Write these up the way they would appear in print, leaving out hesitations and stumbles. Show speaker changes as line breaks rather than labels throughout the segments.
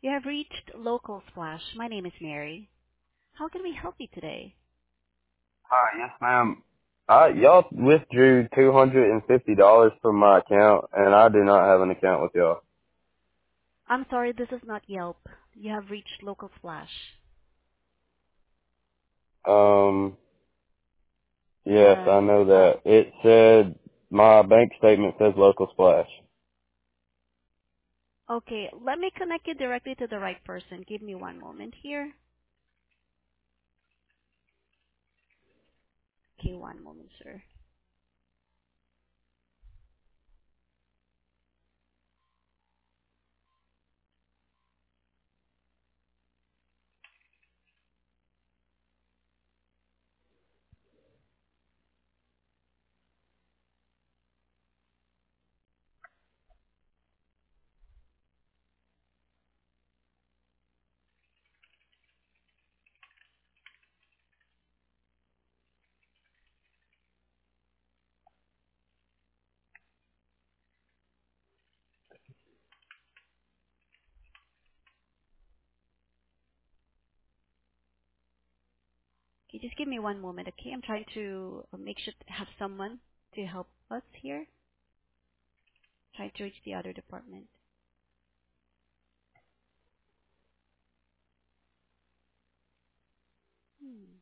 You have reached Local Splash. My name is Mary. How can we help you today?
Hi, yes, ma'am. Y'all withdrew $250 from my account, and I do not have an account with y'all.
I'm sorry, this is not Yelp. You have reached Local Splash.
Um, yes, I
Um,
know that. It said my bank statement says Local Splash.
okay, let me connect you directly to the right person. Give me one moment here. Okay, one moment, sir. Okay, just give me one moment, okay? I'm trying to make sure to have someone to help us here. Trying to reach the other department. Hmm.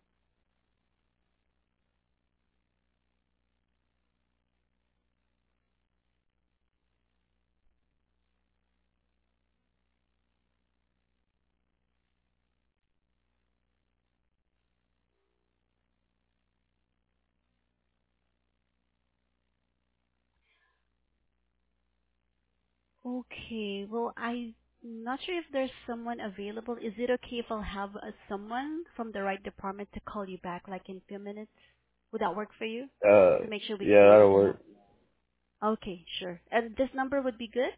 Okay. Well, I'm not sure if there's someone available. Is it okay if I'll have someone from the right department to call you back like in a few minutes? Would that work for you? To make sure we can
Yeah,
be able
that'll
to help.
work.
Okay, sure. And this number would be good?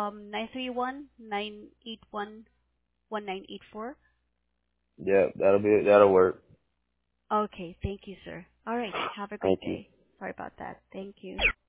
931-981-1984.
Yeah, that'll work.
Okay, thank you, sir. All right. Have a
Thank
great
you.
day. Sorry about that. Thank you.